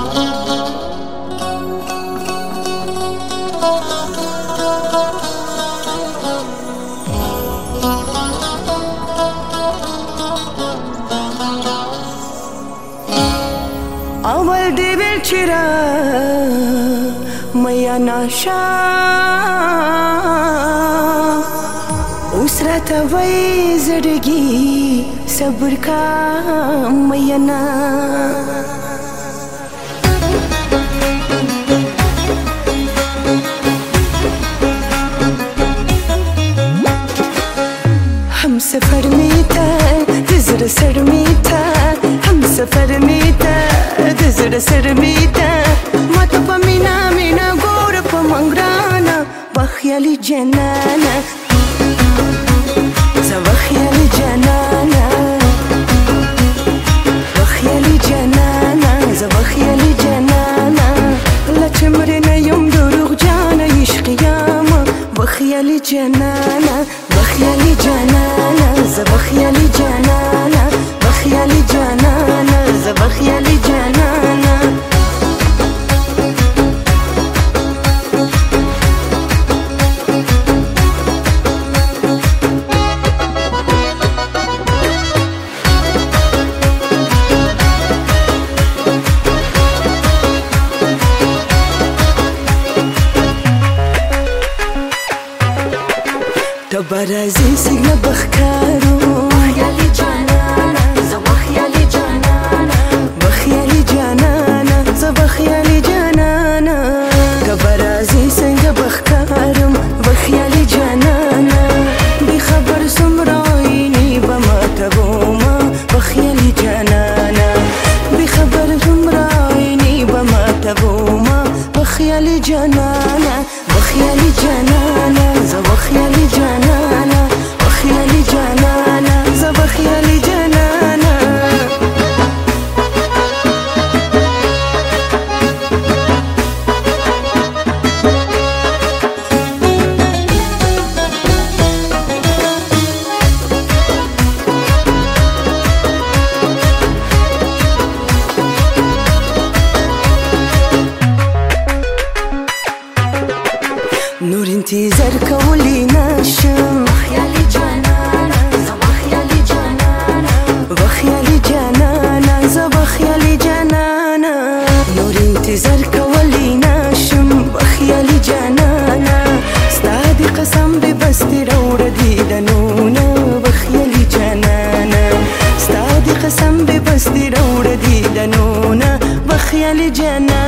اول دی ویل چې را میا ناشا اوس راته وایي زړګي صبر کا مینا हम सफर में था दिजर सर में था हम सफर में था दिजर सर में था मत पमीना मीना गोर पमंगराना बखियाली जनाना बखियाली जनाना बखियाली जनाना बखियाली जनाना लचमरنا يوم دروغ جانا يشقياما بخيالي جنانا بخيالي جنانا بخيالي جنانا بخيالي جنانا بخيالي جنانا تبرزي سينا بخكارو بخيالي جنانا بخيالي جنانا بخيالي جنانا بخيالي جنانا تبرزي سينا بخكارو بخيالي جنانا بخبر سمرايني بما تبوما بخيالي جنانا بخبر سمرايني بما تبوما بخيالي جنانا بخيالي جنانا بخيالي جنانا بخيالي جنانا بخيالي جنانا نور انتظار كولي ناشم بخيالي جنانا بخيالي جنانا بخيالي جنانا بخيالي جنانا نور انتظار كولي ناشم بخيالي جنانا ستادي قسم ببستي روردي دنونا بخيالي جنانا ستادي قسم ببستي روردي دنونا بخيالي جنانا